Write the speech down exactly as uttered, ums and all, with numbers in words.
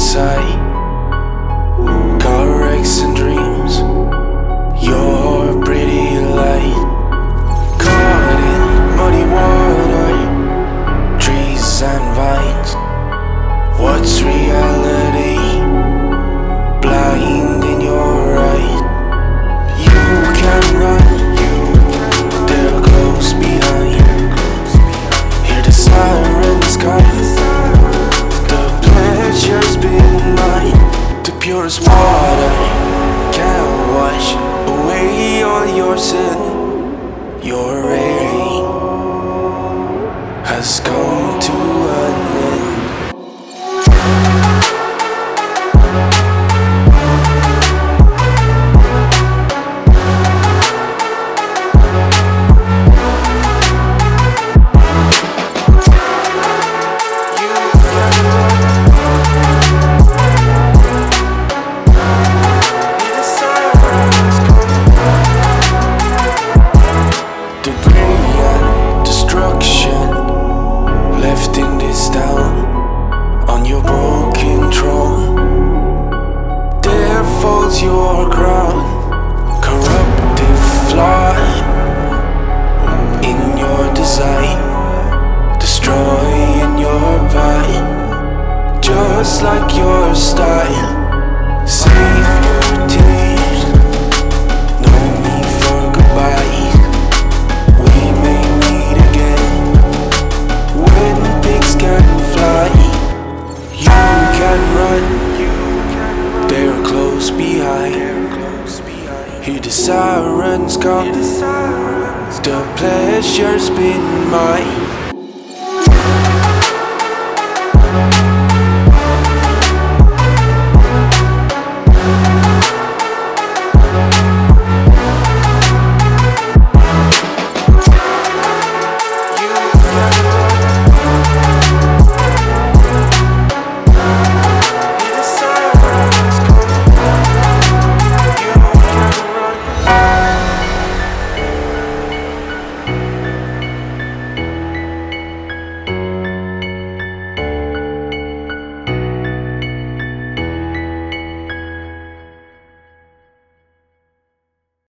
inside. Car wrecks and dreams, your pretty light. Caught in muddy water, trees and vines. What's reality? Blind in your eyes. You can run, they're close behind. Hear the sirens come, the pleasure's been mine. The purest water can wash away all your sin. Your rain has come to an end. Left in this town, on your broken throne, there falls your crown. Corruptive flaw in your design, destroying your vine, just like your style. Save your tears, no need for goodbye. We may meet again when pigs can fly. You can run, they're close behind. Hear the sirens come, the pleasure's been mine.